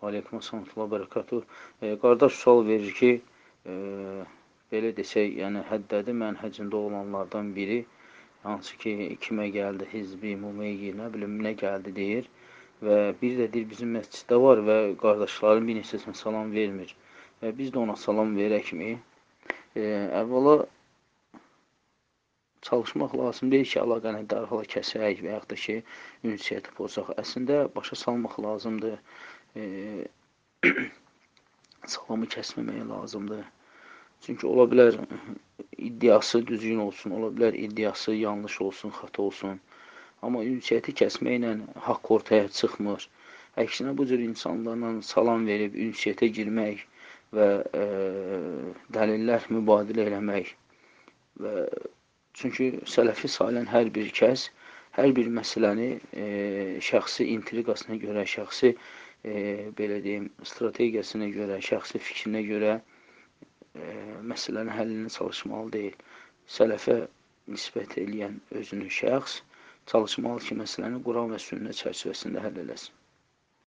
Aleykum əssalam və bərəkatuh. Qardaş sual verir ki, belə desək, yəni həddədi mənhəcində olanlardan biri, hansı ki, kimə gəldi, hizbi, mumeyyi, nə bilim, nə gəldi deyir və bir də deyir, bizim məsciddə var və qardaşların bir neçəsinə salam vermir və biz də ona salam verəkmi? Əvvəla çalışmaq lazım deyil ki, əlaqəni dərhal kəsək və yaxud da ki, ünsiyyəti pozaq. Əslində, başa salmaq lazımdır. Salamı kəsməmək lazımdır. Çünki ola bilər iddiası düzgün olsun, ola bilər iddiası yanlış olsun, xəta olsun. Amma ünsiyyəti kəsməklə haqq ortaya çıxmır. Əksinə bu cür insanlarla salam verib ünsiyyətə girmək və dəlillər mübadilə eləmək və çünki sələfi salən hər bir kəs hər bir məsələni şəxsi intriqasına görə, şəxsi belə deyim, strategiyasına görə, şəxsi fikrinə görə məsələnin həllini çalışmalı deyil. Sələfə nisbət eləyən özünü şəxs çalışmalı ki, məsələni Quran və sünnə çərçivəsində həll eləsin.